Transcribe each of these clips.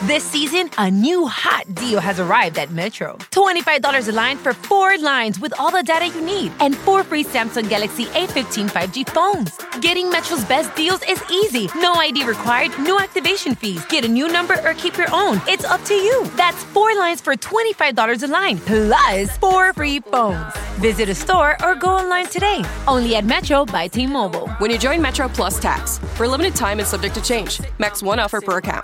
This season, a new hot deal has arrived at Metro. $25 a line for 4 lines with all the data you need and 4 free Samsung Galaxy A15 5G phones. Getting Metro's best deals is easy. No ID required, no activation fees. Get a new number or keep your own. It's up to you. That's 4 lines for $25 a line, plus 4 free phones. Visit a store or go online today. Only at Metro by T-Mobile. When you join Metro Plus Tax. For a limited time and subject to change. Max 1 offer per account.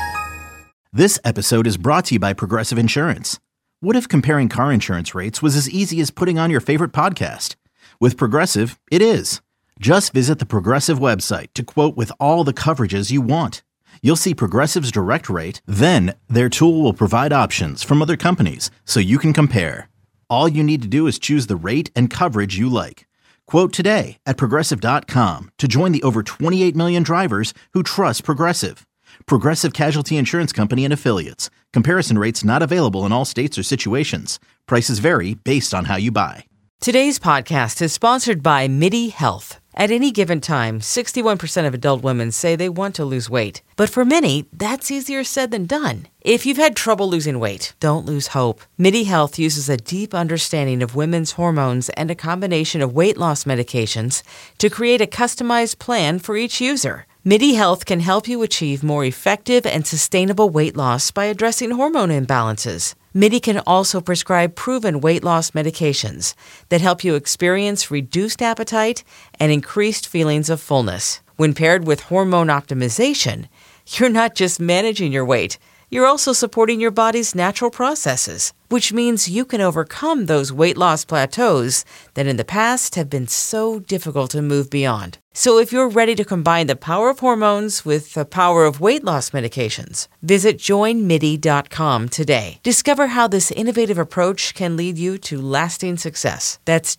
This episode is brought to you by Progressive Insurance. What if comparing car insurance rates was as easy as putting on your favorite podcast? With Progressive, it is. Just visit the Progressive website to quote with all the coverages you want. You'll see Progressive's direct rate, then their tool will provide options from other companies so you can compare. All you need to do is choose the rate and coverage you like. Quote today at Progressive.com to join the over 28 million drivers who trust Progressive. Progressive Casualty Insurance Company and Affiliates. Comparison rates not available in all states or situations. Prices vary based on how you buy. Today's podcast is sponsored by MIDI Health. At any given time, 61% of adult women say they want to lose weight. But for many, that's easier said than done. If you've had trouble losing weight, don't lose hope. MIDI Health uses a deep understanding of women's hormones and a combination of weight loss medications to create a customized plan for each user. MIDI Health can help you achieve more effective and sustainable weight loss by addressing hormone imbalances. MIDI can also prescribe proven weight loss medications that help you experience reduced appetite and increased feelings of fullness. When paired with hormone optimization, you're not just managing your weight, you're also supporting your body's natural processes, which means you can overcome those weight loss plateaus that in the past have been so difficult to move beyond. So if you're ready to combine the power of hormones with the power of weight loss medications, visit joinmidi.com today. Discover how this innovative approach can lead you to lasting success. That's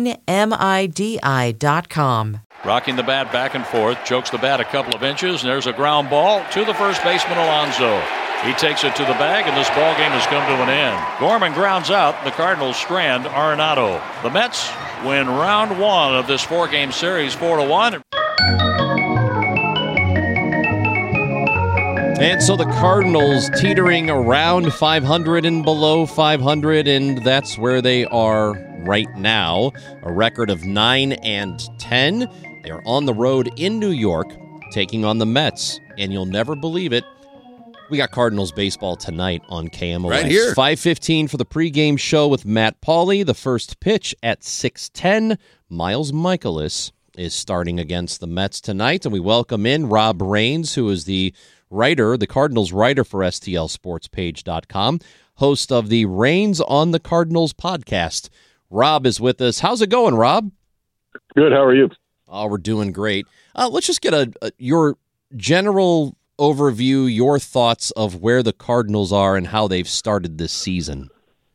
joinmidi.com. Rocking the bat back and forth, chokes the bat a couple of inches, and there's a ground ball to the first baseman, Alonso. He takes it to the bag, and this ball game has come to an end. Gorman grounds out. The Cardinals strand Arenado. The Mets win round 1 of this 4-game series 4-1. And so the Cardinals teetering around 500 and below 500, and that's where they are right now. A record of 9-10. They're on the road in New York, taking on the Mets, and you'll never believe it, we got Cardinals baseball tonight on KMOX. Right here. 5:15 for the pregame show with Matt Pauley. The first pitch at 6:10. Miles Mikolas is starting against the Mets tonight, and we welcome in Rob Rains, who is the writer, the Cardinals writer for STLSportsPage.com, host of the Rains on the Cardinals podcast. Rob is with us. How's it going, Rob? Good. How are you? Oh, we're doing great. Let's just get your general overview, your thoughts of where the Cardinals are and how they've started this season.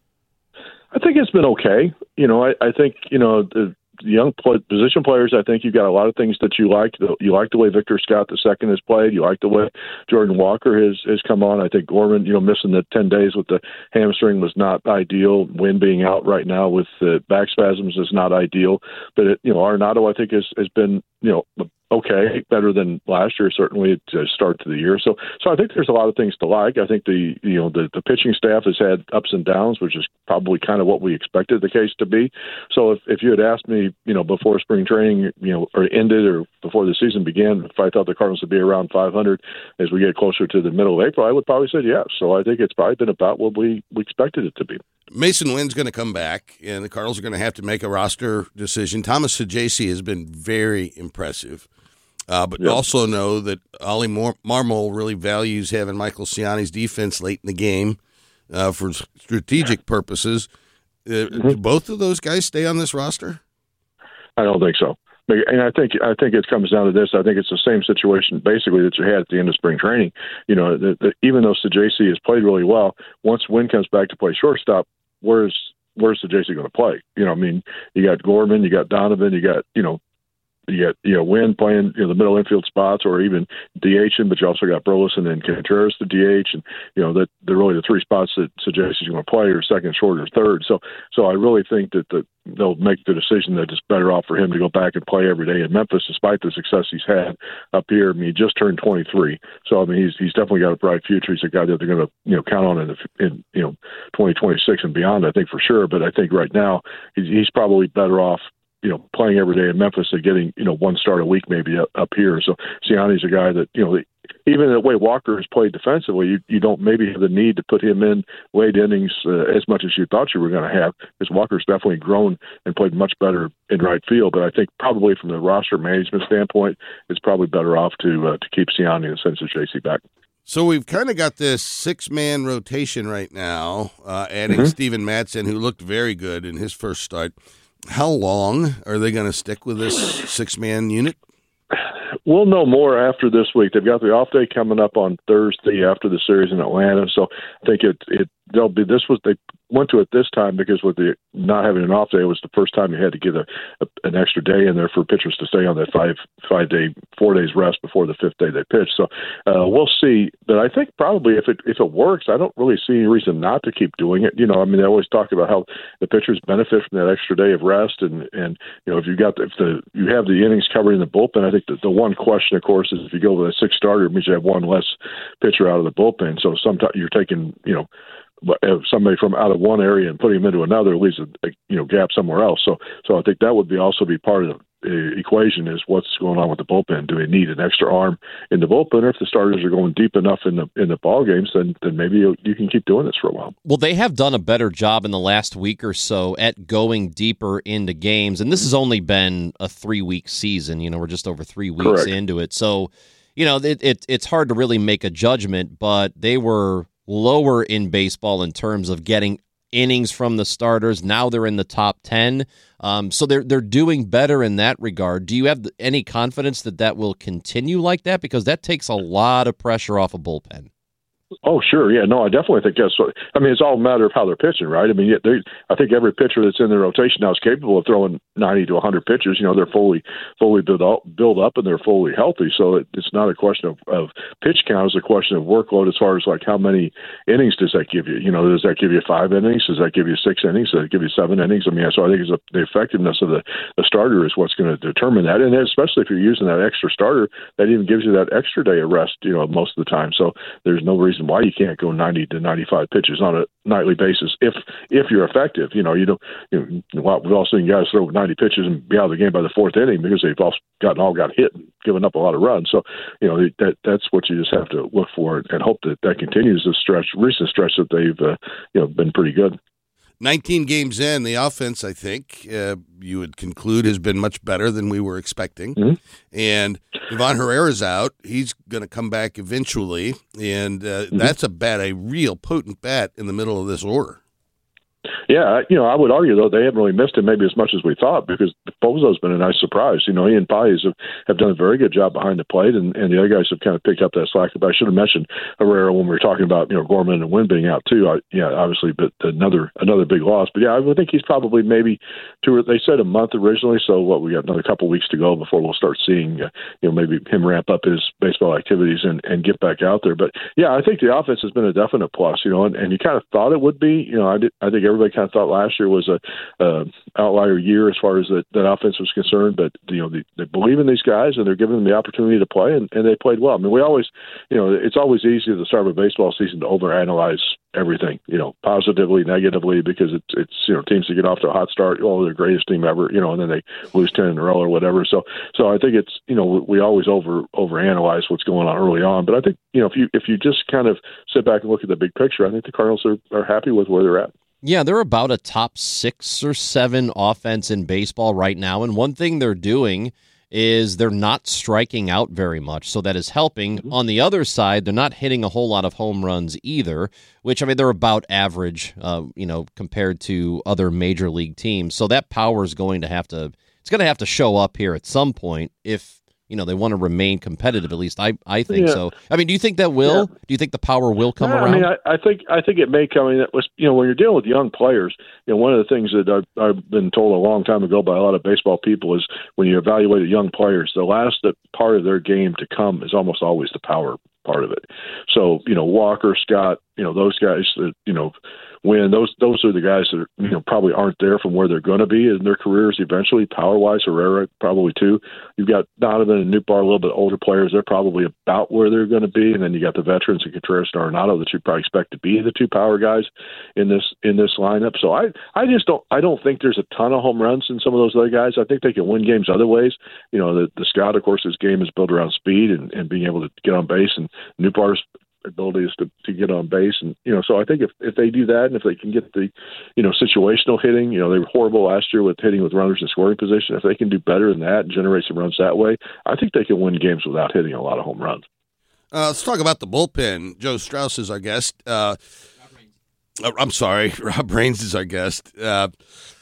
I think it's been okay. I think, the young position players, I think you've got a lot of things that you like. You like the way Victor Scott II has played. You like the way Jordan Walker has come on. I think Gorman, missing the 10 days with the hamstring was not ideal. Wynn being out right now with the back spasms is not ideal. But, Arenado, I think, has been, okay, better than last year, certainly to start to the year. So I think there's a lot of things to like. I think the pitching staff has had ups and downs, which is probably kind of what we expected the case to be. So if you had asked me, before spring training, or ended or before the season began, if I thought the Cardinals would be around 500 as we get closer to the middle of April, I would probably say yes. So I think it's probably been about what we expected it to be. Mason Wynn's going to come back, and the Cardinals are going to have to make a roster decision. Thomas Saggese has been very impressive. But also know that Ollie Marmol really values having Michael Ciani's defense late in the game for strategic purposes. Do both of those guys stay on this roster? I don't think so. And I think it comes down to this. I think it's the same situation basically that you had at the end of spring training. Even though Saggese has played really well, once Wynn comes back to play shortstop, where's Saggese going to play? You got Gorman, you got Donovan, you got you got Wynn playing the middle infield spots or even DHing, but you also got Burleson and Contreras to DH, and that they're really the three spots that suggest he's going to play, or second, short, or third. So I really think that they'll make the decision that it's better off for him to go back and play every day in Memphis, despite the success he's had up here. I mean, he just turned 23, so I mean he's definitely got a bright future. He's a guy that they're going to count on in 2026 and beyond, I think, for sure. But I think right now he's probably better off playing every day in Memphis and getting one start a week maybe up here. So Siani's a guy that even the way Walker has played defensively, you don't maybe have the need to put him in late innings as much as you thought you were going to have, because Walker's definitely grown and played much better in right field. But I think probably from the roster management standpoint, it's probably better off to keep Siani and send JC back. So we've kind of got this 6-man rotation right now, adding Steven Matson, who looked very good in his first start. How long are they going to stick with this 6-man unit? We'll know more after this week. They've got the off day coming up on Thursday after the series in Atlanta, so I think they'll be. They went to it this time because with the not having an off day, it was the first time you had to get an extra day in there for pitchers to stay on that 4 days rest before the 5th day they pitch. So we'll see. But I think probably if it works, I don't really see any reason not to keep doing it. I mean, they always talk about how the pitchers benefit from that extra day of rest, and if you have the innings covered in the bullpen. I think the one question, of course, is if you go with a 6 starter, it means you have one less pitcher out of the bullpen. So sometimes you're taking somebody from out of one area and putting him into another leaves a gap somewhere else. So I think that would also be part of the equation, is what's going on with the bullpen. Do they need an extra arm in the bullpen, or if the starters are going deep enough in the ball games, then maybe you can keep doing this for a while. Well, they have done a better job in the last week or so at going deeper into games, and this has only been a 3-week season. We're just over 3 weeks Correct. into it, so it's hard to really make a judgment. But they were lower in baseball in terms of getting innings from the starters. Now they're in the top 10. So they're doing better in that regard. Do you have any confidence that will continue like that? Because that takes a lot of pressure off a bullpen. Oh, sure. Yeah, no, I definitely think that's what, I mean, it's all a matter of how they're pitching, right? I mean, I think every pitcher that's in the rotation now is capable of throwing 90 to 100 pitches. They're fully built up and they're fully healthy. So it's not a question of pitch count. It's a question of workload as far as like how many innings does that give you? Does that give you 5 innings? Does that give you 6 innings? Does that give you 7 innings? I mean, so I think the effectiveness of the starter is what's going to determine that. And especially if you're using that extra starter, that even gives you that extra day of rest, most of the time. So there's no reason why you can't go 90 to 95 pitches on a nightly basis if you're effective. We've all seen guys throw 90 pitches and be out of the game by the 4th inning because they've all got hit and given up a lot of runs. So that's what you just have to look for and hope that continues. This recent stretch that they've been pretty good. 19 games in, the offense, I think, you would conclude, has been much better than we were expecting. Mm-hmm. And Ivan Herrera's out. He's going to come back eventually. And that's a real potent bat in the middle of this order. Yeah, I would argue, though, they haven't really missed him maybe as much as we thought, because Bozo's been a nice surprise. He and Paez have done a very good job behind the plate, and the other guys have kind of picked up that slack. But I should have mentioned Herrera when we were talking about, Gorman and Wynn being out, too. Obviously, but another big loss. But, yeah, I would think he's probably maybe they said a month originally, so we got another couple weeks to go before we'll start seeing, maybe him ramp up his baseball activities and get back out there. But, yeah, I think the offense has been a definite plus, and you kind of thought it would be. I think everybody kind of thought last year was a outlier year as far as that offense was concerned, but they believe in these guys and they're giving them the opportunity to play, and they played well. I mean, we always, it's always easy at the start of a baseball season to overanalyze everything, positively, negatively, because it's teams that get off to a hot start, they're the greatest team ever, and then they lose 10 in a row or whatever. So I think it's, we always overanalyze what's going on early on, but I think, if you just kind of sit back and look at the big picture, I think the Cardinals are happy with where they're at. Yeah, they're about a top 6 or 7 offense in baseball right now, and one thing they're doing is they're not striking out very much, so that is helping. Mm-hmm. On the other side, they're not hitting a whole lot of home runs either, which, I mean, they're about average, compared to other major league teams. So that power is going to have to show up here at some point if they want to remain competitive. At least I think so. I mean, do you think that will? Yeah. Do you think the power will come around? I mean, I think it may come. I mean, that was, when you're dealing with young players, one of the things that I've been told a long time ago by a lot of baseball people is when you evaluate young players, the last part of their game to come is almost always the power part of it. So, Walker, Scott, those guys that, when those are the guys that probably aren't there from where they're going to be in their careers eventually, power-wise. Herrera probably too. You've got Donovan and Nootbaar, a little bit older players. They're probably about where they're going to be, and then you got the veterans and Contreras and Arenado that you probably expect to be the two power guys in this lineup. So I don't think there's a ton of home runs in some of those other guys. I think they can win games other ways. The Scott, of course, his game is built around speed and being able to get on base, and Nootbaar's ability is to get on base, and so I think if they do that, and if they can get the situational hitting, they were horrible last year with hitting with runners in scoring position. If they can do better than that and generate some runs that way, I think they can win games without hitting a lot of home runs. Let's talk about the bullpen. Joe Strauss is our guest. I'm sorry, Rob Rains is our guest. The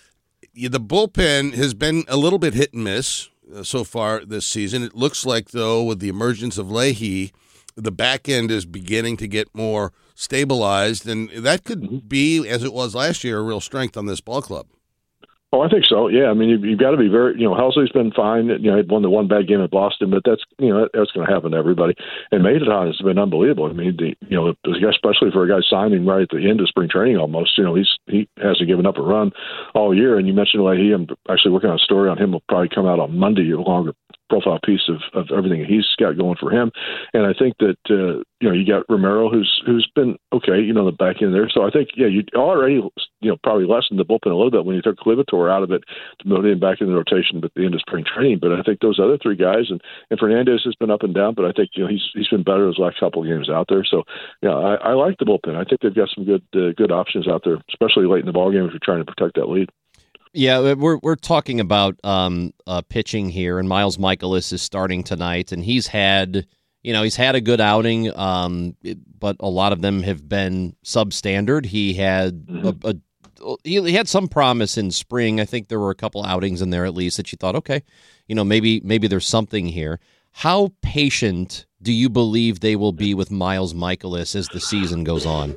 bullpen has been a little bit hit and miss so far this season. It looks like, though, with the emergence of Leahy, the back end is beginning to get more stabilized, and that could be, as it was last year, a real strength on this ball club. Oh, I think so. Yeah, I mean, you've got to be very. Helsley's been fine. He'd won the one bad game at Boston, but that's that's going to happen to everybody. And Maedon has been unbelievable. I mean, especially for a guy signing right at the end of spring training, almost. He hasn't given up a run all year. And you mentioned Leahy. I'm actually working on a story on him. Will probably come out on Monday, a longer profile piece of everything he's got going for him. And I think that you got Romero, who's been okay, the back end there. So I think you already probably lessened the bullpen a little bit when you took Klivatore out of it to move him back in the rotation at the end of spring training. But I think those other three guys and Fernandez has been up and down, but I think he's been better those last couple of games out there. So I like the bullpen. I think they've got some good options out there, especially late in the ballgame if you're trying to protect that lead. Yeah, we're talking about pitching here, and Miles Michaelis is starting tonight, and he's had a good outing, but a lot of them have been substandard. He had he had some promise in spring. I think there were a couple outings in there at least that you thought, okay, maybe there's something here. How patient do you believe they will be with Miles Michaelis as the season goes on?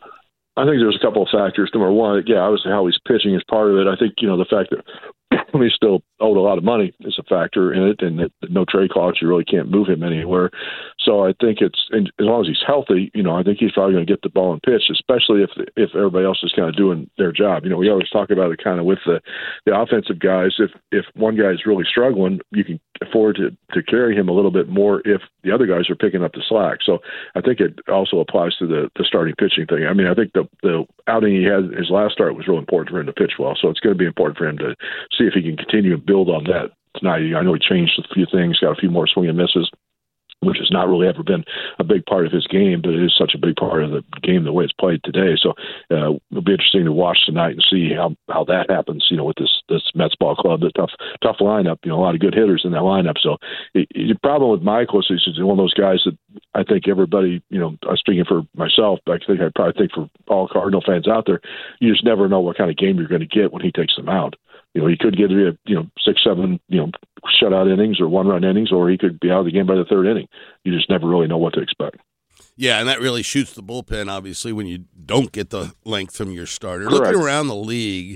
I think there's a couple of factors. Number one, obviously how he's pitching is part of it. I think, the fact that he's still owed a lot of money is a factor in it, and that no trade clause, you really can't move him anywhere. So I think as long as he's healthy, I think he's probably going to get the ball and pitch, especially if everybody else is kind of doing their job. We always talk about it kind of with the offensive guys. If one guy is really struggling, you can afford to carry him a little bit more if the other guys are picking up the slack. So I think it also applies to the starting pitching thing. I mean, I think the outing he had, his last start, was really important for him to pitch well. So it's going to be important for him to see if he can continue and build on that tonight. I know he changed a few things, got a few more swing and misses, which has not really ever been a big part of his game, but it is such a big part of the game the way it's played today. So it'll be interesting to watch tonight and see how that happens, with this Mets ball club, the tough lineup, a lot of good hitters in that lineup. So the problem with Michaelis is he's one of those guys that I think everybody, speaking for myself, I probably think for all Cardinal fans out there, you just never know what kind of game you're going to get when he takes them out. He could get 6, 7, shutout innings or one-run innings, or he could be out of the game by the third inning. You just never really know what to expect. Yeah, and that really shoots the bullpen, obviously, when you don't get the length from your starter. Correct. Looking around the league,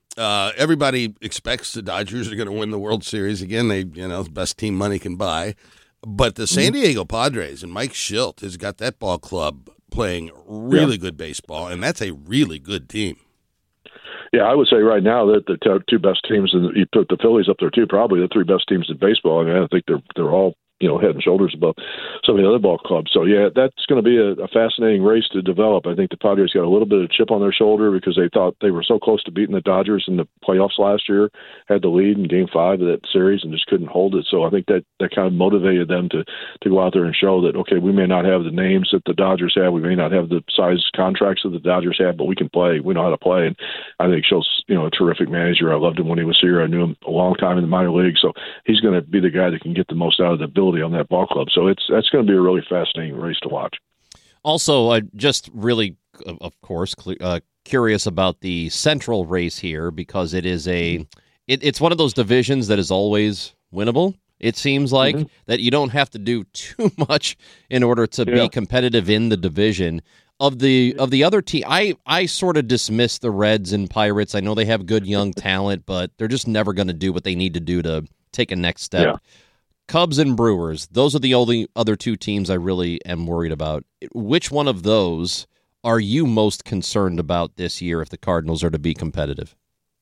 everybody expects the Dodgers are going to win the World Series again. They, the best team money can buy. But the San Diego Padres and Mike Shildt has got that ball club playing really good baseball, and that's a really good team. Yeah, I would say right now that the two best teams, and you put the Phillies up there too, probably the three best teams in baseball. I mean, I think they're all head and shoulders above some of the other ball clubs. So yeah, that's going to be a fascinating race to develop. I think the Padres got a little bit of chip on their shoulder because they thought they were so close to beating the Dodgers in the playoffs last year, had the lead in Game 5 of that series and just couldn't hold it. So I think that kind of motivated them to go out there and show that, okay, we may not have the names that the Dodgers have, we may not have the size contracts that the Dodgers have, but we can play. We know how to play. And I think Schultz, a terrific manager. I loved him when he was here. I knew him a long time in the minor league. So he's going to be the guy that can get the most out of the ability on that ball club. So that's going to be a really fascinating race to watch. Also, just really, of course, curious about the Central race here because it is it's one of those divisions that is always winnable. It seems like that you don't have to do too much in order to be competitive in the division. Of the other team, I sort of dismiss the Reds and Pirates. I know they have good young talent, but they're just never going to do what they need to do to take a next step. Yeah. Cubs and Brewers, those are the only other two teams I really am worried about. Which one of those are you most concerned about this year if the Cardinals are to be competitive?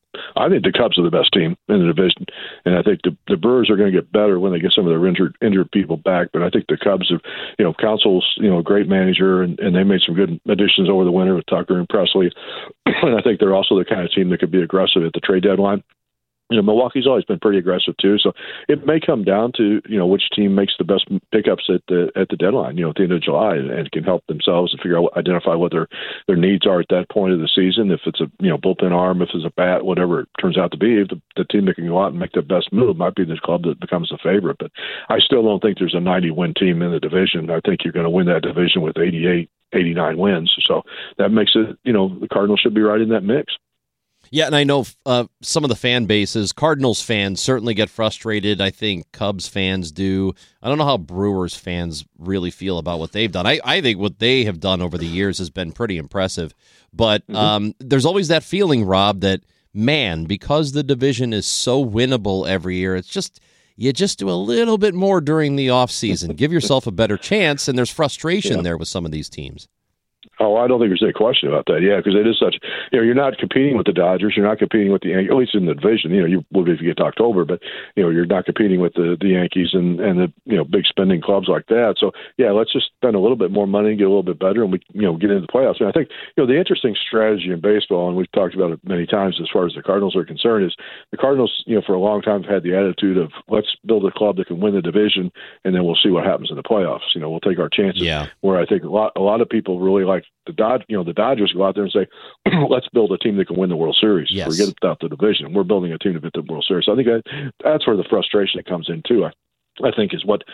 I think the Cubs are the best team in the division, and I think the Brewers are going to get better when they get some of their injured people back. But I think the Cubs have, Council's, a great manager, and they made some good additions over the winter with Tucker and Presley. And I think they're also the kind of team that could be aggressive at the trade deadline. Milwaukee's always been pretty aggressive too, so it may come down to which team makes the best pickups at the deadline, at the end of July, and can help themselves and identify what their needs are at that point of the season. If it's a bullpen arm, if it's a bat, whatever it turns out to be, the team that can go out and make the best move might be the club that becomes the favorite. But I still don't think there's a 90-win team in the division. I think you're going to win that division with 88, 89 wins. So that makes it, the Cardinals should be right in that mix. Yeah, and I know some of the fan bases, Cardinals fans certainly get frustrated. I think Cubs fans do. I don't know how Brewers fans really feel about what they've done. I think what they have done over the years has been pretty impressive. But there's always that feeling, Rob, that, man, because the division is so winnable every year, it's just you just do a little bit more during the offseason. Give yourself a better chance, and there's frustration there with some of these teams. Oh, I don't think there's any question about that. Yeah, because it is such. You're not competing with the Dodgers. You're not competing with the Yankees, at least in the division. You will if you get to October, but you're not competing with the Yankees and the big spending clubs like that. So yeah, let's just spend a little bit more money, get a little bit better, and we get into the playoffs. And I think the interesting strategy in baseball, and we've talked about it many times as far as the Cardinals are concerned, is the Cardinals for a long time have had the attitude of let's build a club that can win the division, and then we'll see what happens in the playoffs. We'll take our chances. Yeah. Where I think a lot of people really like the Dodgers go out there and say, let's build a team that can win the World Series. Yes. Forget about the division. We're building a team to win the World Series. So I think that's where the frustration comes in too. I think is what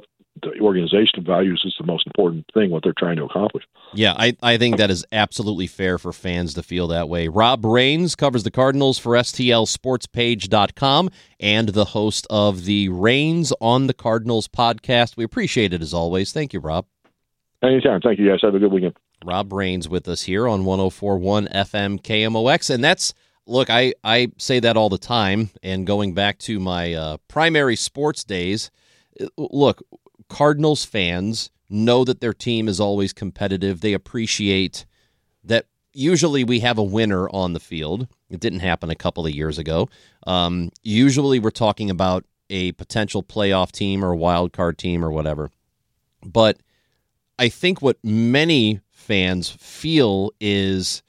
the organization values is the most important thing, what they're trying to accomplish. Yeah, I think that is absolutely fair for fans to feel that way. Rob Rains covers the Cardinals for STLSportsPage.com and the host of the Rains on the Cardinals podcast. We appreciate it as always. Thank you, Rob. Anytime. Thank you, guys. Have a good weekend. Rob Rains with us here on 104.1 FM KMOX. And that's, look, I say that all the time, and going back to my primary sports days, look, Cardinals fans know that their team is always competitive. They appreciate that usually we have a winner on the field. It didn't happen a couple of years ago. Usually we're talking about a potential playoff team or a wild card team or whatever. But I think what many fans feel is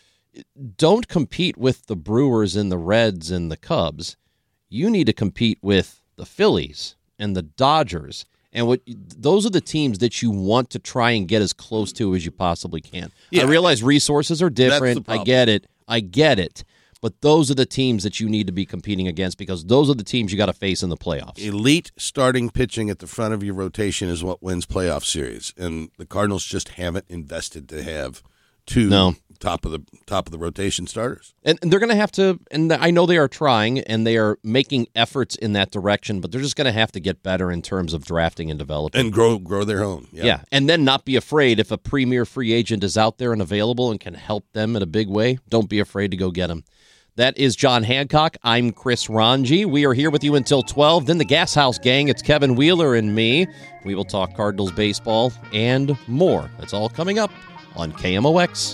don't compete with the Brewers and the Reds and the Cubs. You need to compete with the Phillies and the Dodgers. And those are the teams that you want to try and get as close to as you possibly can. Yeah. I realize resources are different. I get it. But those are the teams that you need to be competing against because those are the teams you got to face in the playoffs. Elite starting pitching at the front of your rotation is what wins playoff series, and the Cardinals just haven't invested to have two top of the rotation starters. And they're going to have to, and I know they are trying, and they are making efforts in that direction, but they're just going to have to get better in terms of drafting and developing. And grow their own. Yeah, and then not be afraid if a premier free agent is out there and available and can help them in a big way, don't be afraid to go get him. That is John Hancock. I'm Chris Ranji. We are here with you until 12. Then the Gas House Gang. It's Kevin Wheeler and me. We will talk Cardinals baseball and more. That's all coming up on KMOX.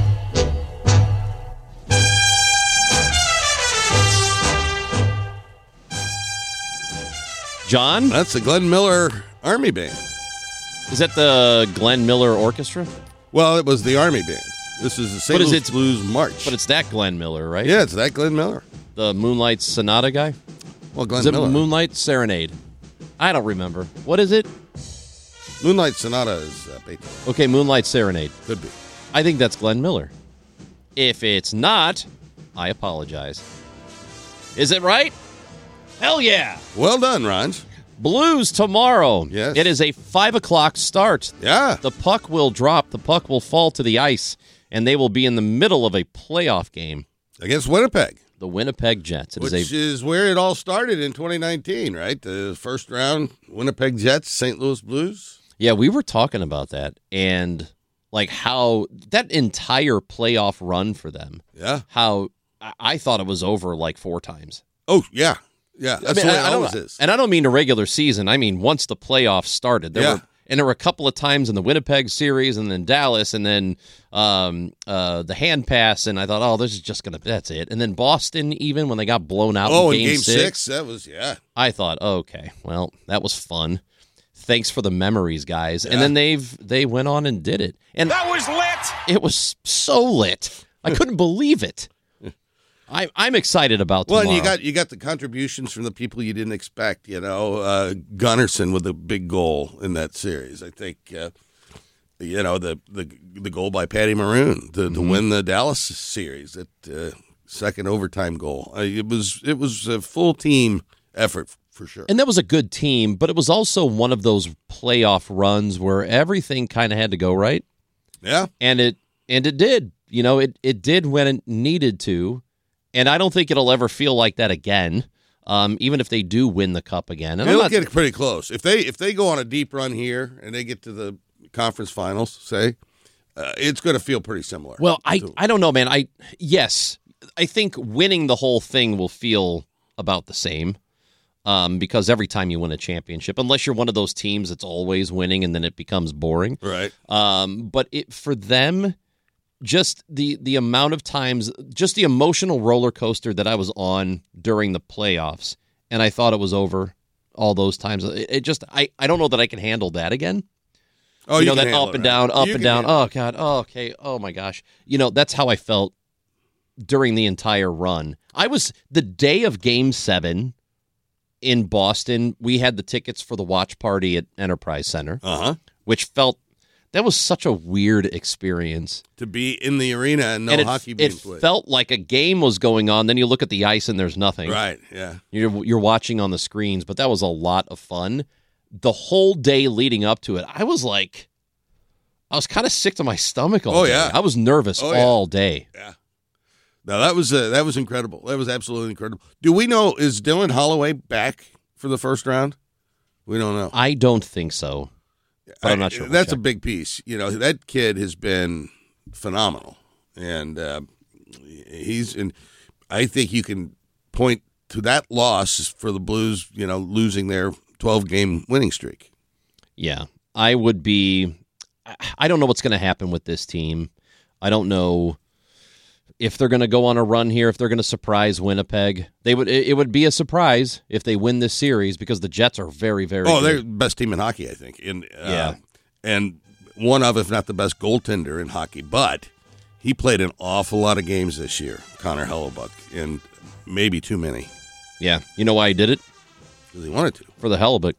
John? That's the Glenn Miller Army Band. Is that the Glenn Miller Orchestra? Well, it was the Army Band. This is the St. Louis Blues March. But it's that Glenn Miller, right? Yeah, it's that Glenn Miller. The Moonlight Sonata guy? Well, Glenn Miller. Is it Moonlight Serenade? I don't remember. What is it? Moonlight Sonata is Beethoven. Okay, Moonlight Serenade. Could be. I think that's Glenn Miller. If it's not, I apologize. Is it right? Hell yeah. Well done, Ron. Blues tomorrow. Yes. It is a 5 o'clock start. Yeah. The puck will drop. The puck will fall to the ice, and they will be in the middle of a playoff game. Against Winnipeg. The Winnipeg Jets. Which is where it all started in 2019, right? The first round, Winnipeg Jets, St. Louis Blues. Yeah, we were talking about that, and like how that entire playoff run for them. Yeah. How I thought it was over like 4 times. Oh, yeah. Yeah, that's the way it always is. And I don't mean the regular season. I mean once the playoffs started. There were a couple of times in the Winnipeg series and then Dallas and then the hand pass, and I thought, oh, this is just that's it. And then Boston, even when they got blown out in Game 6. That was, I thought, okay, well, that was fun. Thanks for the memories, guys. Yeah. And then they went on and did it. And that was lit. It was so lit. I couldn't believe it. I'm excited about tomorrow. Well, and you got the contributions from the people you didn't expect. Gunnarsson with a big goal in that series. I think the goal by Patty Maroon to win the Dallas series, that second overtime goal. It was a full team effort for sure. And that was a good team, but it was also one of those playoff runs where everything kind of had to go right. Yeah, and it did. It did when it needed to. And I don't think it'll ever feel like that again, even if they do win the cup again. And they'll get pretty close. If they go on a deep run here and they get to the conference finals, say, it's going to feel pretty similar. Well, I don't know, man. I think winning the whole thing will feel about the same because every time you win a championship, unless you're one of those teams that's always winning and then it becomes boring. Right. But for them, just the amount of times, just the emotional roller coaster that I was on during the playoffs, and I thought it was over all those times. It just, I don't know that I can handle that again. Oh, you know, that up and down, up and down. Oh, God. Oh, okay. Oh, my gosh. That's how I felt during the entire run. I was, the day of Game 7 in Boston, we had the tickets for the watch party at Enterprise Center, which felt, that was such a weird experience. To be in the arena and hockey being played. It felt like a game was going on. Then you look at the ice and there's nothing. Right, yeah. You're watching on the screens, but that was a lot of fun. The whole day leading up to it, I was kind of sick to my stomach all day. Yeah. I was nervous all day. Yeah. No, that was incredible. That was absolutely incredible. Do we know, is Dylan Holloway back for the first round? We don't know. I don't think so. But I'm not sure. That's a big piece. That kid has been phenomenal, and I think you can point to that loss for the Blues, losing their 12-game winning streak. Yeah, I would be. I don't know what's going to happen with this team. I don't know if they're going to go on a run here, if they're going to surprise Winnipeg. It would be a surprise if they win this series because the Jets are very, very good. They're the best team in hockey, I think. And one of, if not the best goaltender in hockey. But he played an awful lot of games this year, Connor Hellebuyck, and maybe too many. Yeah. You know why he did it? Because he wanted to. For the Hellebuyck.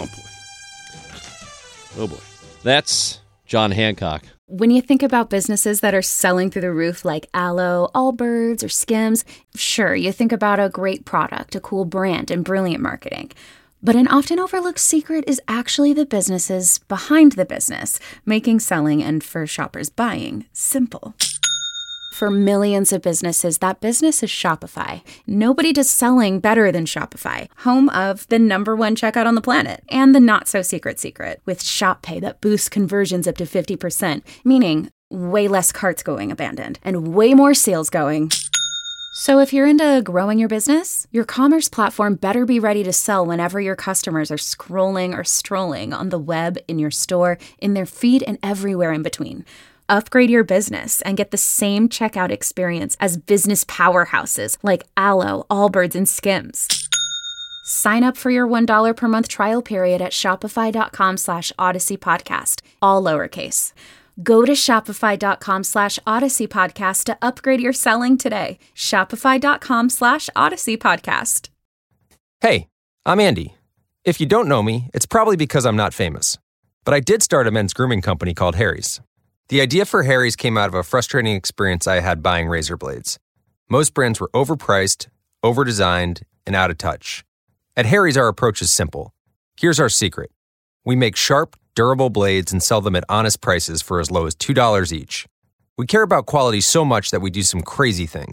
Oh, boy. That's John Hancock. When you think about businesses that are selling through the roof like Aloe, Allbirds, or Skims, sure, you think about a great product, a cool brand, and brilliant marketing. But an often overlooked secret is actually the businesses behind the business, making selling and for shoppers buying simple. For millions of businesses, that business is Shopify. Nobody does selling better than Shopify, home of the #1 checkout on the planet, and the not-so-secret secret, with Shop Pay that boosts conversions up to 50%, meaning way less carts going abandoned, and way more sales going. So if you're into growing your business, your commerce platform better be ready to sell whenever your customers are scrolling or strolling on the web, in your store, in their feed, and everywhere in between. Upgrade your business and get the same checkout experience as business powerhouses like Aloe, Allbirds, and Skims. Sign up for your $1 per month trial period at shopify.com/Odyssey Podcast, all lowercase. Go to shopify.com /Odyssey Podcast to upgrade your selling today. Shopify.com /Odyssey Podcast. Hey, I'm Andy. If you don't know me, it's probably because I'm not famous. But I did start a men's grooming company called Harry's. The idea for Harry's came out of a frustrating experience I had buying razor blades. Most brands were overpriced, overdesigned, and out of touch. At Harry's, our approach is simple. Here's our secret. We make sharp, durable blades and sell them at honest prices for as low as $2 each. We care about quality so much that we do some crazy things,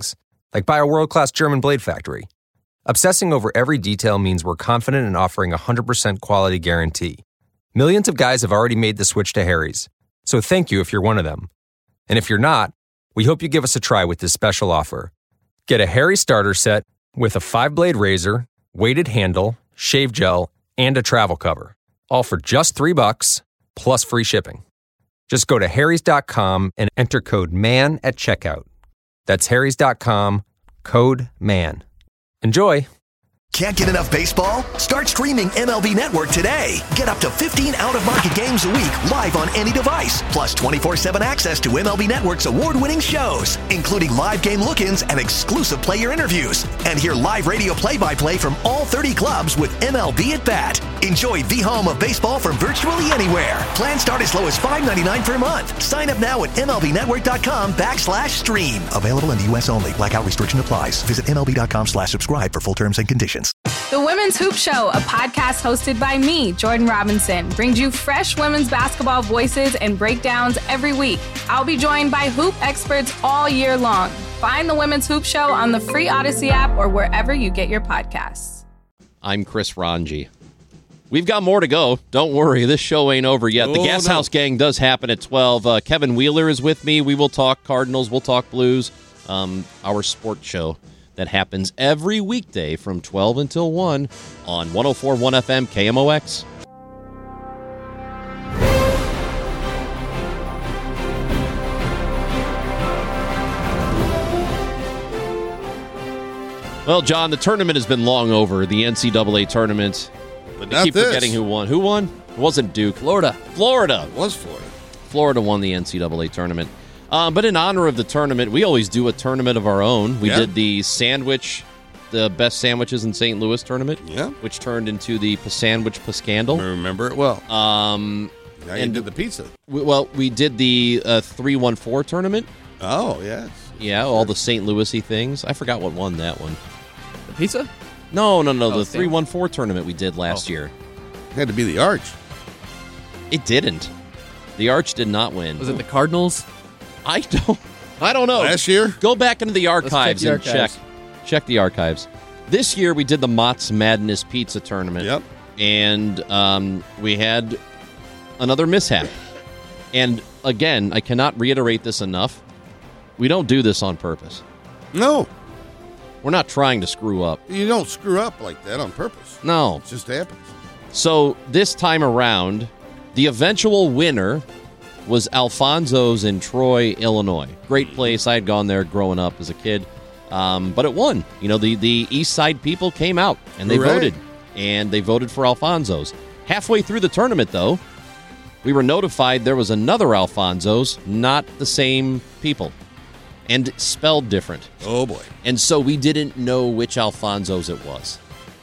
like by a world-class German blade factory. Obsessing over every detail means we're confident in offering a 100% quality guarantee. Millions of guys have already made the switch to Harry's, so thank you if you're one of them. And if you're not, we hope you give us a try with this special offer. Get a Harry starter set with a 5-blade razor, weighted handle, shave gel, and a travel cover. All for just $3 plus free shipping. Just go to harrys.com and enter code MAN at checkout. That's harrys.com, code MAN. Enjoy. Can't get enough baseball? Start streaming MLB Network today. Get up to 15 out-of-market games a week live on any device, plus 24/7 access to MLB Network's award-winning shows, including live game look-ins and exclusive player interviews. And hear live radio play-by-play from all 30 clubs with MLB at Bat. Enjoy the home of baseball from virtually anywhere. Plans start as low as $5.99 per month. Sign up now at MLBNetwork.com/stream. Available in the U.S. only. Blackout restriction applies. Visit MLB.com/subscribe for full terms and conditions. The Women's Hoop Show, a podcast hosted by me, Jordan Robinson, brings you fresh women's basketball voices and breakdowns every week. I'll be joined by hoop experts all year long. Find the Women's Hoop Show on the free Odyssey app or wherever you get your podcasts. I'm Chris Ranji. We've got more to go. Don't worry, this show ain't over yet. The Gas House Gang does happen at 12. Kevin Wheeler is with me. We will talk Cardinals. We'll talk Blues. Our sports show that happens every weekday from 12 until 1 on 104.1 FM KMOX. Well, John, the tournament has been long over, the NCAA tournament. But I keep forgetting who won. Who won? It wasn't Duke. Florida. It was Florida. Florida won the NCAA tournament. But in honor of the tournament, we always do a tournament of our own. We did the best sandwiches in St. Louis tournament, which turned into the Sandwich Pascandal. I remember it well. Now you did the pizza. We did the 314 tournament. Oh, yes. Yeah, all the St. Louis-y things. I forgot what won that one. The pizza? No. The 314 tournament we did last year. It had to be the Arch. It didn't. The Arch did not win. Was it the Cardinals? I don't know. Last year? Go back into the archives and check the archives. This year we did the Mott's Madness Pizza Tournament. Yep. And we had another mishap. And again, I cannot reiterate this enough. We don't do this on purpose. No. We're not trying to screw up. You don't screw up like that on purpose. No. It just happens. So this time around, the eventual winner was Alfonso's in Troy, Illinois. Great place. I had gone there growing up as a kid. But it won. You know, the East Side people came out and they voted. And they voted for Alfonso's. Halfway through the tournament, though, we were notified there was another Alfonso's, not the same people, and spelled different. Oh, boy. And so we didn't know which Alfonso's it was.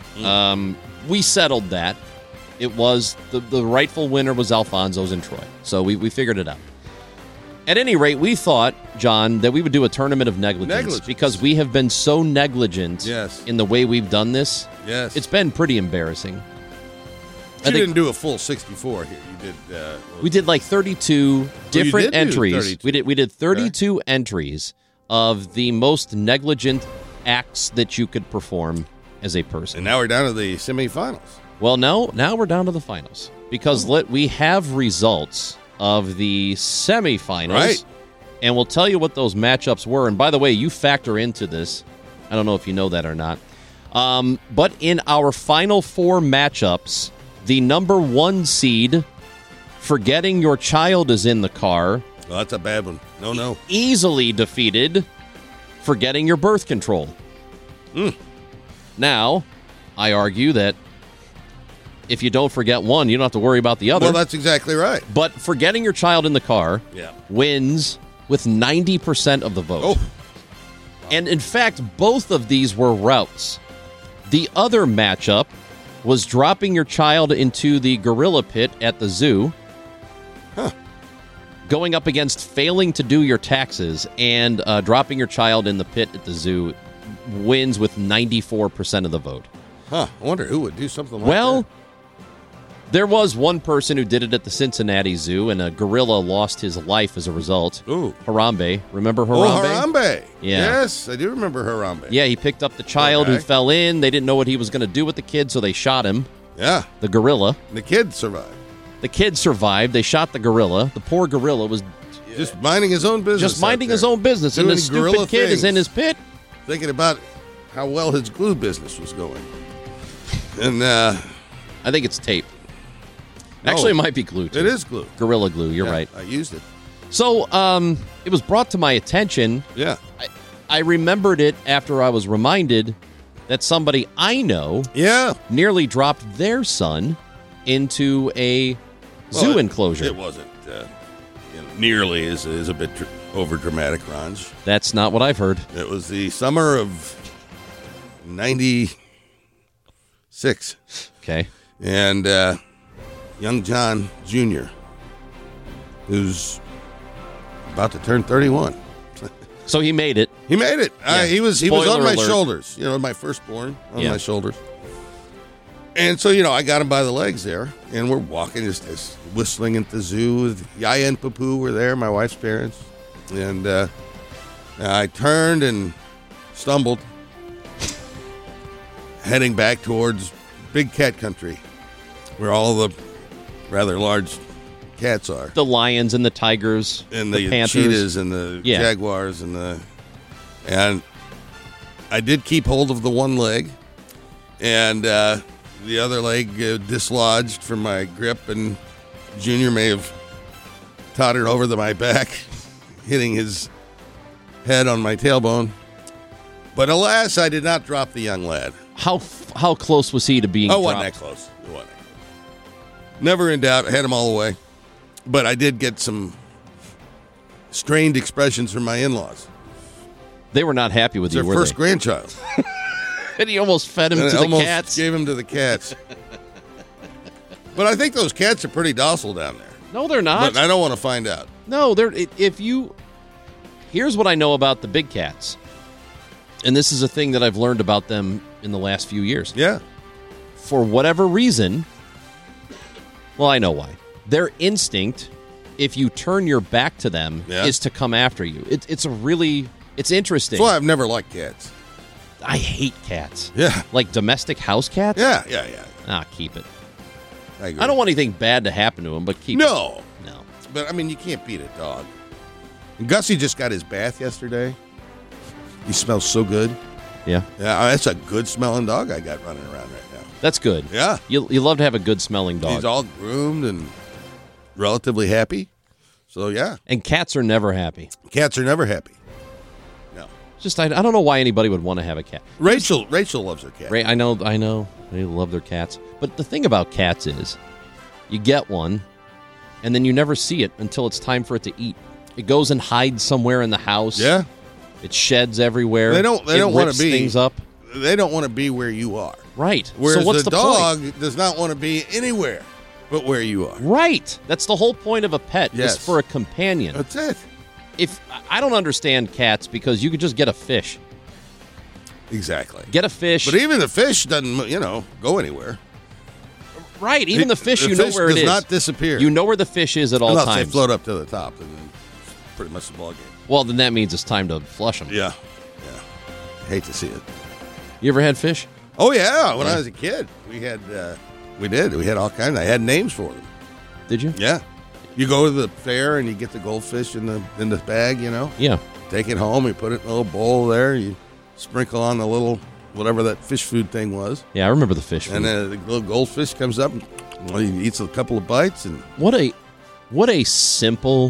We settled that. It was the rightful winner was Alfonso's in Troy. So we figured it out. At any rate, we thought, John, that we would do a tournament of negligence. Because we have been so negligent in the way we've done this. Yes. It's been pretty embarrassing. You didn't do a full 64 here. You did. We did like 32 different entries. We did 32 entries of the most negligent acts that you could perform as a person. And now we're down to the semifinals. Well, no, now we're down to the finals because we have results of the semifinals, right? And we'll tell you what those matchups were. And by the way, you factor into this. I don't know if you know that or not. But in our final four matchups, the number one seed, Forgetting Your Child Is in the Car. Oh, that's a bad one. No. Easily defeated Forgetting Your Birth Control. Now, I argue that if you don't forget one, you don't have to worry about the other. Well, that's exactly right. But Forgetting Your Child in the Car wins with 90% of the vote. Oh. And in fact, both of these were routes. The other matchup was dropping your child into the gorilla pit at the zoo, going up against failing to do your taxes, and dropping your child in the pit at the zoo wins with 94% of the vote. I wonder who would do something like that. Well, There was one person who did it at the Cincinnati Zoo, and a gorilla lost his life as a result. Ooh. Harambe. Remember Harambe? Oh, Harambe. Yeah. Yes, I do remember Harambe. Yeah, he picked up the child who fell in. They didn't know what he was going to do with the kid, so they shot him. Yeah. The gorilla. The kid survived. The kid survived. They shot the gorilla. The poor gorilla was just minding his own business. Just minding his own business. And the stupid kid is in his pit. Thinking about how well his glue business was going. And I think it's tape. Actually, it might be glue, too. It is glue. Gorilla glue, you're right. I used it. So, it was brought to my attention. Yeah. I remembered it after I was reminded that somebody I know nearly dropped their son into a zoo enclosure. It wasn't nearly is a bit over dramatic, Ranj. That's not what I've heard. It was the summer of 96. Okay. And young John Jr., who's about to turn 31. So he made it. He made it. Yeah. He was on my shoulders. My firstborn on my shoulders. And so, I got him by the legs there, and we're walking, just whistling at the zoo. Yaya and Papu were there, my wife's parents. And I turned and stumbled, heading back towards Big Cat Country, where all the rather large cats are. The lions and the tigers and the panthers. cheetahs and the jaguars and I did keep hold of the one leg, and the other leg dislodged from my grip, and Junior may have tottered over my back, hitting his head on my tailbone. But alas, I did not drop the young lad. How close was he to being dropped? Wasn't that close. It wasn't. Never in doubt. I had him all the way. But I did get some strained expressions from my in-laws. They were not happy with you, were they? Their first grandchild. And he almost fed him to the cats. Gave him to the cats. But I think those cats are pretty docile down there. No, they're not. But I don't want to find out. No, here's what I know about the big cats. And this is a thing that I've learned about them in the last few years. Yeah. For whatever reason, well, I know why. Their instinct, if you turn your back to them, is to come after you. It's interesting. That's why I've never liked cats. I hate cats. Yeah. Like domestic house cats? Yeah. Keep it. I agree. I don't want anything bad to happen to them, but keep it. No. But, you can't beat a dog. And Gussie just got his bath yesterday. He smells so good. Yeah. Yeah, that's a good-smelling dog I got running around right now. That's good. Yeah. You love to have a good-smelling dog. He's all groomed and relatively happy. So, yeah. And cats are never happy. Cats are never happy. No. Just, I don't know why anybody would want to have a cat. Rachel loves her cat. I know. They love their cats. But the thing about cats is you get one, and then you never see it until it's time for it to eat. It goes and hides somewhere in the house. Yeah. It sheds everywhere. They don't want to be things up. They don't want to be where you are. Right. Whereas so what's the dog point? Does not want to be anywhere but where you are. Right. That's the whole point of a pet. Yes. Is for a companion. That's it. If I don't understand cats because you could just get a fish. Exactly. Get a fish. But even the fish doesn't, go anywhere. Right. Even the fish, the you know fish where it is. does not disappear. You know where the fish is at all Unless times. they float up to the top, and then it's pretty much the ball game. Well, then that means it's time to flush them. Yeah. Hate to see it. You ever had fish? Oh yeah, when I was a kid, we had all kinds. I had names for them. Did you? Yeah. You go to the fair and you get the goldfish in the bag, Yeah. Take it home. You put it in a little bowl there. You sprinkle on the little whatever that fish food thing was. Yeah, I remember the fish food. And then the little goldfish comes up and he eats a couple of bites. And what a simple,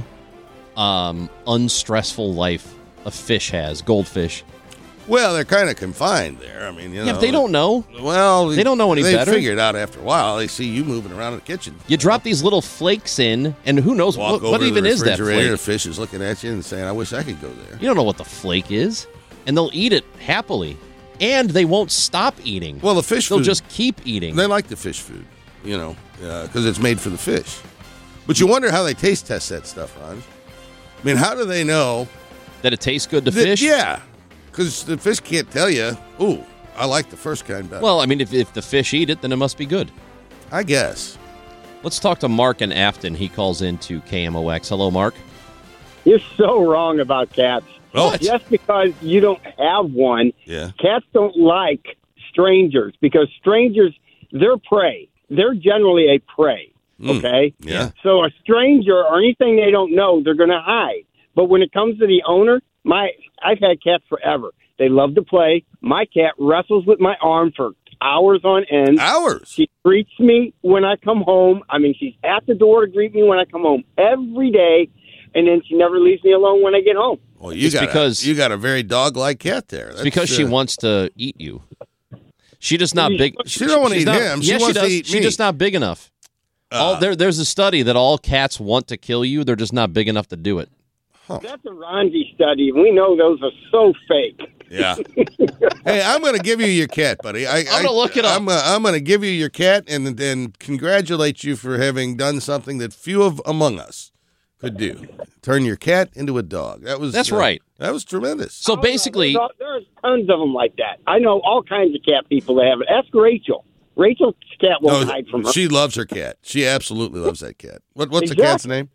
unstressful life a fish has. Goldfish. Well, they're kind of confined there. But they don't know. Well, they don't know any better. They figure it out after a while. They see you moving around in the kitchen. You drop these little flakes in, and who knows what even is that flake? The fish is looking at you and saying, "I wish I could go there." You don't know what the flake is, and they'll eat it happily, and they won't stop eating. Well, the fish they'll food, just keep eating. They like the fish food, because it's made for the fish. But you wonder how they taste test that stuff, Ron. How do they know that it tastes good to fish? Yeah. Because the fish can't tell you, I like the first kind better. Well, if the fish eat it, then it must be good. I guess. Let's talk to Mark in Afton. He calls into KMOX. Hello, Mark. You're so wrong about cats. What? Just because you don't have one, cats don't like strangers because strangers, they're prey. They're generally a prey, okay? Yeah. So a stranger or anything they don't know, they're going to hide. But when it comes to the owner, I've had cats forever. They love to play. My cat wrestles with my arm for hours on end. Hours? She greets me when I come home. I mean, she's at the door to greet me when I come home every day, and then she never leaves me alone when I get home. Well, you got a very dog-like cat there. It's because she wants to eat you. She's just not big. She don't want to eat him. She wants to eat me. She's just not big enough. There's a study that all cats want to kill you. They're just not big enough to do it. Huh. That's a Ronji study. We know those are so fake. Yeah. Hey, I'm going to give you your cat, buddy. I'm going to look it up. I'm going to give you your cat and then congratulate you for having done something that few among us could do. Turn your cat into a dog. That's right. That was tremendous. So basically, there's tons of them like that. I know all kinds of cat people that have it. Ask Rachel. Rachel's cat won't hide from her. She loves her cat. She absolutely loves that cat. What's the cat's name?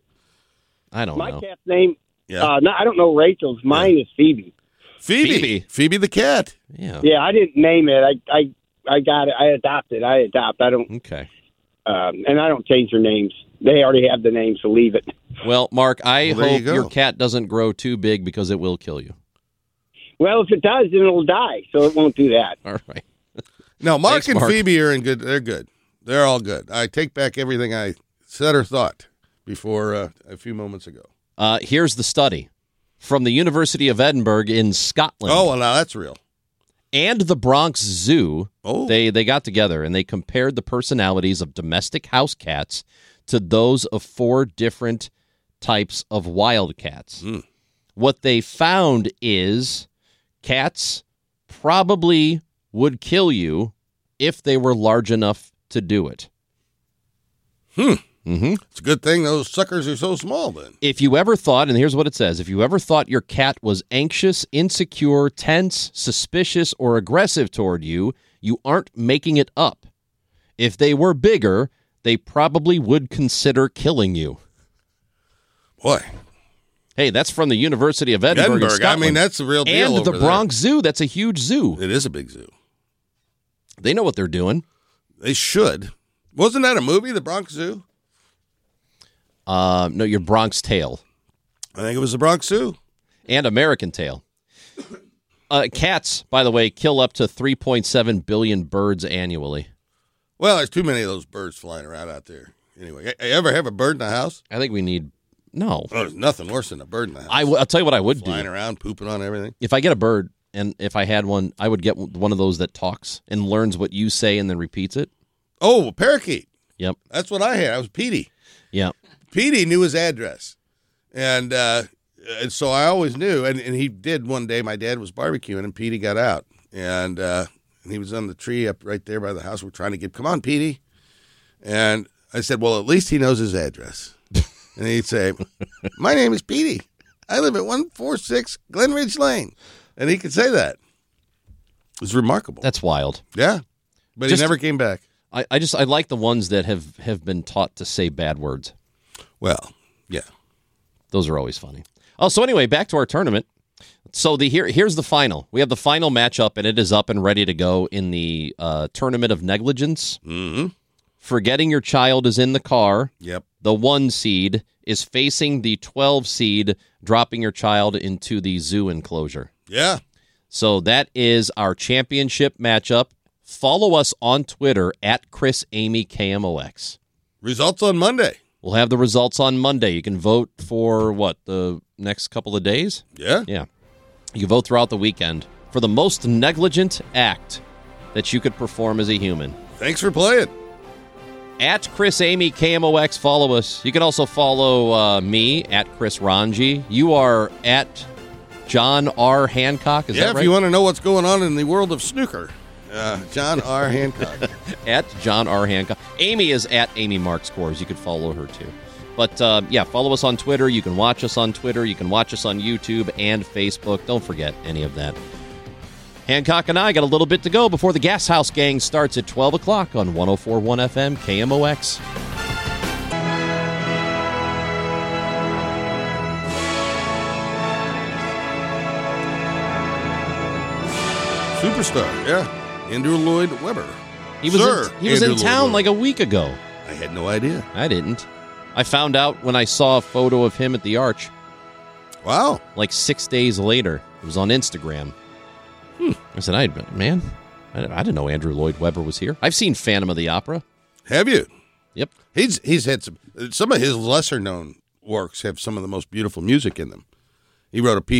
I don't know. My cat's name. Yeah. No, I don't know Rachel's. Mine is Phoebe. Phoebe the cat. Yeah. Yeah, I didn't name it. I got it. I adopted. I don't. Okay. And I don't change their names. They already have the name, so leave it. Well, Mark, I hope your cat doesn't grow too big because it will kill you. Well, if it does, then it'll die, so it won't do that. All right. No, Mark and Phoebe are in good. They're good. They're all good. I take back everything I said or thought before a few moments ago. Here's the study from the University of Edinburgh in Scotland. Oh, well, now that's real. And the Bronx Zoo. Oh. They got together and they compared the personalities of domestic house cats to those of 4 different types of wild cats. What they found is cats probably would kill you if they were large enough to do it. It's a good thing those suckers are so small then. If you ever thought, and here's what it says, if you ever thought your cat was anxious, insecure, tense, suspicious, or aggressive toward you, you aren't making it up. If they were bigger, they probably would consider killing you. Boy. Hey, that's from the University of Edinburgh. I mean, that's the real deal. And the Bronx Zoo, that's a huge zoo. It is a big zoo. They know what they're doing. They should. Wasn't that a movie, The Bronx Zoo? No, your Bronx Tale. I think it was The Bronx Zoo. And American Tale. Cats, by the way, kill up to 3.7 billion birds annually. Well, there's too many of those birds flying around out there. Anyway, you ever have a bird in the house? I think we need... No. Oh, there's nothing worse than a bird in the house. I'll tell you what I would do. Flying around, pooping on everything. If I get a bird, and if I had one, I would get one of those that talks and learns what you say and then repeats it. Oh, a parakeet. Yep. That's what I had. I was Petey. Yep. Petey knew his address. And so I always knew. And he did one day. My dad was barbecuing, and Petey got out. And he was on the tree up right there by the house. We're trying to get, come on, Petey. And I said, well, at least he knows his address. And he'd say, my name is Petey. I live at 146 Glenridge Lane. And he could say that. It was remarkable. That's wild. Yeah. But he never came back. I like the ones that have been taught to say bad words. Well, yeah. Those are always funny. Oh, so anyway, back to our tournament. So here's the final. We have the final matchup, and it is up and ready to go in the Tournament of Negligence. Mm-hmm. Forgetting Your Child is in the car. Yep. The 1 seed is facing the 12 seed, dropping your child into the zoo enclosure. Yeah. So that is our championship matchup. Follow us on Twitter at ChrisAmyKMOX. Results on Monday. We'll have the results on Monday. You can vote for, the next couple of days? Yeah. Yeah. You can vote throughout the weekend for the most negligent act that you could perform as a human. Thanks for playing. At ChrisAmyKMOX, follow us. You can also follow me at Chris Ranji. You are at John R. Hancock. Is that right? Yeah, if you want to know what's going on in the world of snooker, John R. Hancock. At John R. Hancock. Amy is at Amy Mark Scores. You could follow her too. But follow us on Twitter. You can watch us on Twitter. You can watch us on YouTube and Facebook. Don't forget any of that. Hancock and I got a little bit to go before the Gas House Gang starts at 12 o'clock on 104.1 FM KMOX. Superstar, yeah. Andrew Lloyd Webber. He was in town like a week ago. I had no idea. I didn't. I found out when I saw a photo of him at the Arch. Wow. Like 6 days later. It was on Instagram. I said, I didn't know Andrew Lloyd Webber was here. I've seen Phantom of the Opera. Have you? Yep. He's had some of his lesser known works have some of the most beautiful music in them. It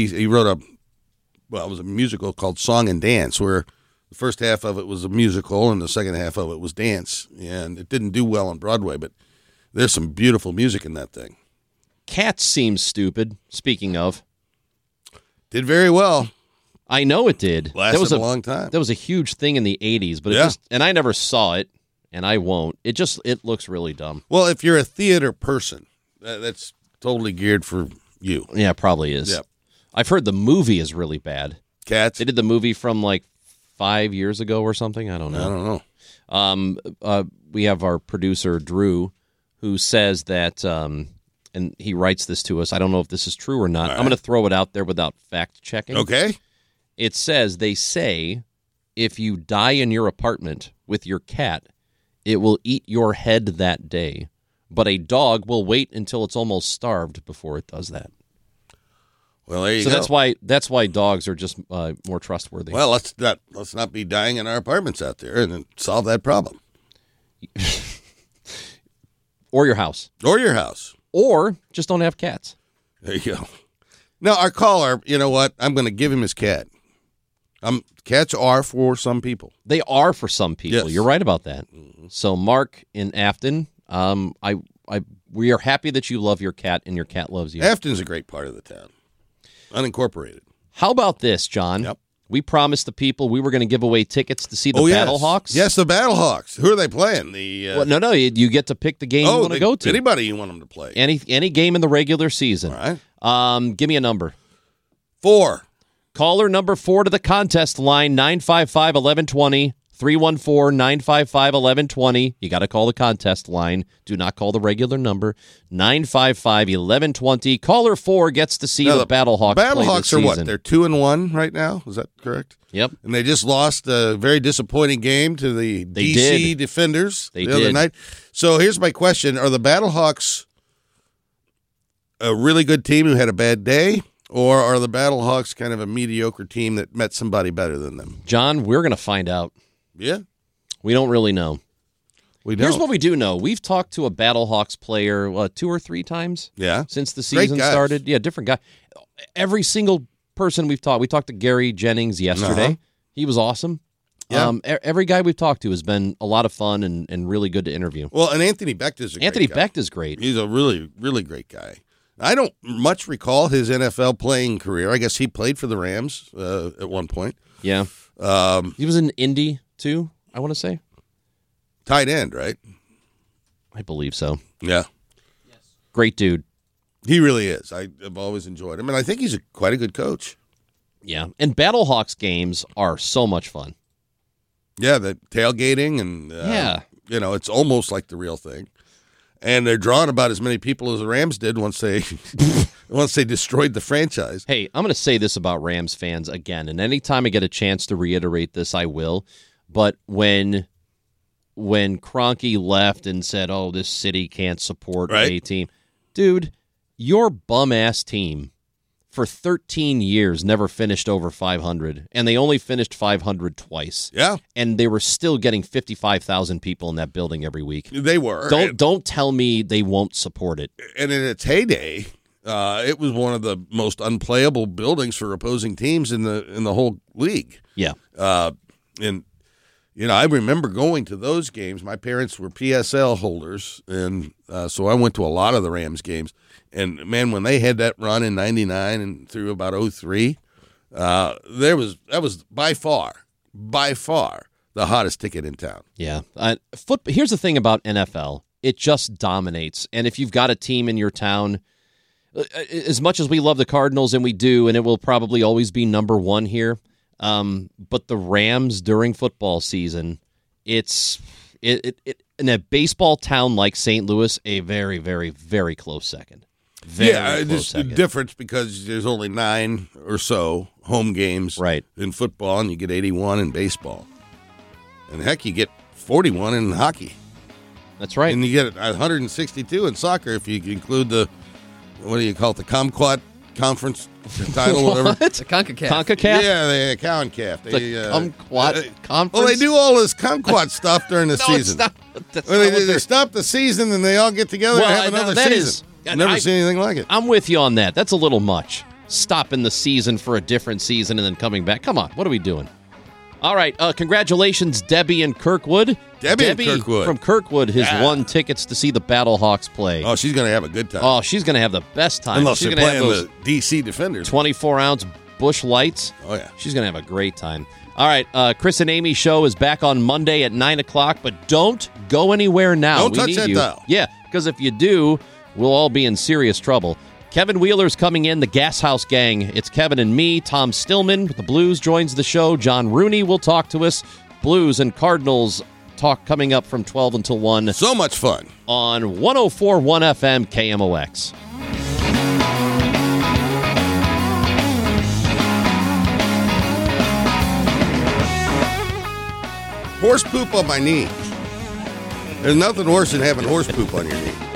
was a musical called Song and Dance, where the first half of it was a musical and the second half of it was dance. And it didn't do well on Broadway, but there's some beautiful music in that thing. Cats seems stupid, speaking of. Did very well. I know it did. Lasted a long time. That was a huge thing in the 80s, but and I never saw it, and I won't. It looks really dumb. Well, if you're a theater person, that's totally geared for you. Yeah, it probably is. Yep. I've heard the movie is really bad. Cats? They did the movie from like 5 years ago or something. I don't know. We have our producer, Drew, who says that, and he writes this to us. I don't know if this is true or not. I'm going to throw it out there without fact checking. Okay. It says, they say, if you die in your apartment with your cat, it will eat your head that day. But a dog will wait until it's almost starved before it does that. Well, there you go. That's why dogs are just more trustworthy. Well, let's not be dying in our apartments out there and then solve that problem. Or your house. Or just don't have cats. There you go. Now, our caller, you know what? I'm going to give him his cat. Cats are for some people. They are for some people. Yes. You're right about that. Mm-hmm. So, Mark in Afton, we are happy that you love your cat and your cat loves you. Afton's a great part of the town. Unincorporated. How about this, John? Yep. We promised the people we were going to give away tickets to see the Battlehawks. Yes, the Battlehawks. Who are they playing? No. You get to pick the game you want to go to. Anybody you want them to play. Any game in the regular season. All right. Give me a number. 4. Caller number 4 to the contest line, 955-1120, 314-955-1120. You got to call the contest line. Do not call the regular number, 955-1120. Caller 4 gets to see the Battlehawks play this Battlehawks season. are what? They're 2-1 right now? Is that correct? Yep. And they just lost a very disappointing game to the DC Defenders the other night. So here's my question. Are the Battlehawks a really good team who had a bad day? Or are the Battlehawks kind of a mediocre team that met somebody better than them? John, we're going to find out. Yeah? We don't really know. We don't. Here's what we do know. We've talked to a Battlehawks player 2 or 3 times since the season started. Yeah, different guy. Every single person we talked to Gary Jennings yesterday. Uh-huh. He was awesome. Yeah. Every guy we've talked to has been a lot of fun and really good to interview. Well, and Anthony Becht is a great guy. Anthony Becht is great. He's a really, really great guy. I don't much recall his NFL playing career. I guess he played for the Rams at one point. Yeah. He was in Indy, too, I want to say. Tight end, right? I believe so. Yeah. Yes. Great dude. He really is. I've always enjoyed him, and I think he's quite a good coach. Yeah, and Battlehawks games are so much fun. Yeah, the tailgating and, it's almost like the real thing. And they're drawing about as many people as the Rams did once they destroyed the franchise. Hey, I'm going to say this about Rams fans again, and anytime I get a chance to reiterate this, I will. But when Kroenke left and said, "Oh, this city can't support a team," dude, your bum-ass team for 13 years never finished over 500, and they only finished 500 twice. Yeah. And they were still getting 55,000 people in that building every week. They were. Don't tell me they won't support it. And in its heyday, it was one of the most unplayable buildings for opposing teams in the whole league. Yeah. And I remember going to those games. My parents were PSL holders, and so I went to a lot of the Rams games. And, man, when they had that run in 99 and through about 03, that was by far the hottest ticket in town. Yeah. Here's the thing about NFL. It just dominates. And if you've got a team in your town, as much as we love the Cardinals, and we do, and it will probably always be number one here, but the Rams during football season, it's in a baseball town like St. Louis, a very, very, very close second. Very close just difference because there's only 9 or so home games in football, and you get 81 in baseball. And heck, you get 41 in hockey. That's right. And you get 162 in soccer if you include the, what do you call it, the Kumquat Conference title, whatever. The CONCACAF. CONCACAF? Yeah, the CONCACAF. The Kumquat Conference? Well, they do all this kumquat stuff during the season. They stop the season and they all get together and have another season. I've never seen anything like it. I'm with you on that. That's a little much. Stopping the season for a different season and then coming back. Come on, what are we doing? All right, congratulations, Debbie and Kirkwood. Debbie Kirkwood. From Kirkwood has won tickets to see the Battlehawks play. Oh, she's going to have a good time. Oh, she's going to have the best time. Unless she's they're playing the DC Defenders. 24-ounce Busch Lights. Oh, yeah. She's going to have a great time. All right, Chris and Amy show is back on Monday at 9 o'clock, but don't go anywhere now. Don't touch that dial. Yeah, because if you do, we'll all be in serious trouble. Kevin Wheeler's coming in, the Gas House Gang. It's Kevin and me. Tom Stillman with the Blues joins the show. John Rooney will talk to us. Blues and Cardinals talk coming up from 12 until 1. So much fun. On 104.1 FM KMOX. Horse poop on my knee. There's nothing worse than having horse poop on your knee.